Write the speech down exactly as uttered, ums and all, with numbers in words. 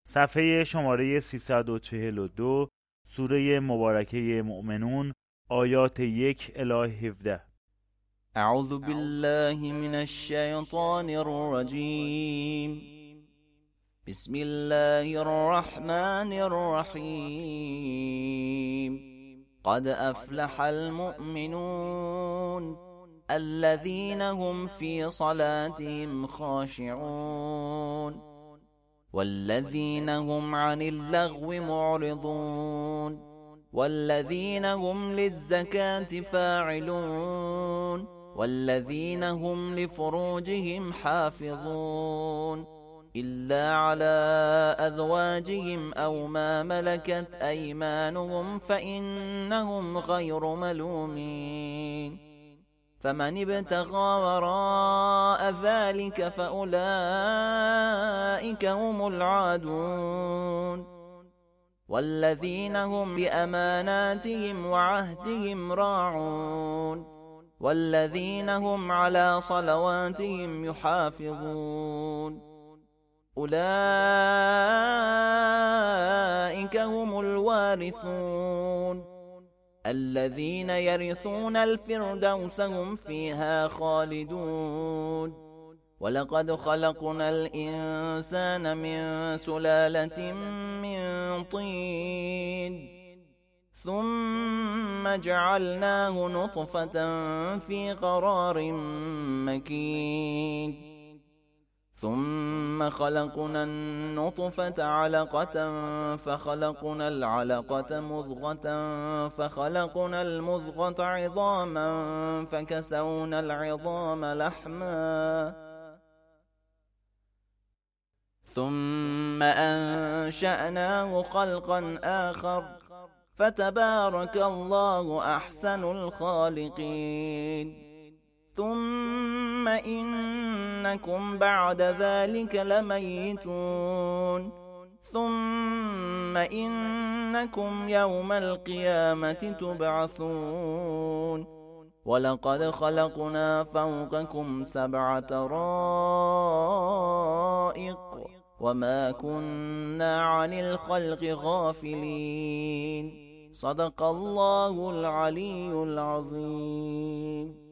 صفحه شماره سیصد و چهل و دو، سوره مبارکه مؤمنون، آیات یک الی هفده. اعوذ بالله من الشیطان الرجیم. بسم الله الرحمن الرحیم. قد افلح المؤمنون الذين هم في صلاتهم خاشعون والذين هم عن اللغو معرضون والذين هم للزكاة فاعلون والذين هم لفروجهم حافظون إلا على أزواجهم أو ما ملكت أيمانهم فإنهم غير ملومين. فمن ابتغى وراء ذلك فأولئك هم العادون والذين هم بأماناتهم وعهدهم راعون والذين هم على صلواتهم يحافظون أولئك هم الوارثون الذين يرثون الفردوس هم فيها خالدون. ولقد خلقنا الإنسان من سلالة من طين ثم جعلناه نطفة في قرار مكين ثم خلقنا النطفة علقة فخلقنا العلقة مضغة فخلقنا المضغة عظاما فكسونا العظام لحما ثم أنشأناه خلقا آخر فتبارك الله أحسن الخالقين. ثم إنكم بعد ذلك لميتون ثم إنكم يوم القيامة تبعثون. ولقد خلقنا فوقكم سبع طرائق وما كنا عن الخلق غافلين. صدق الله العلي العظيم.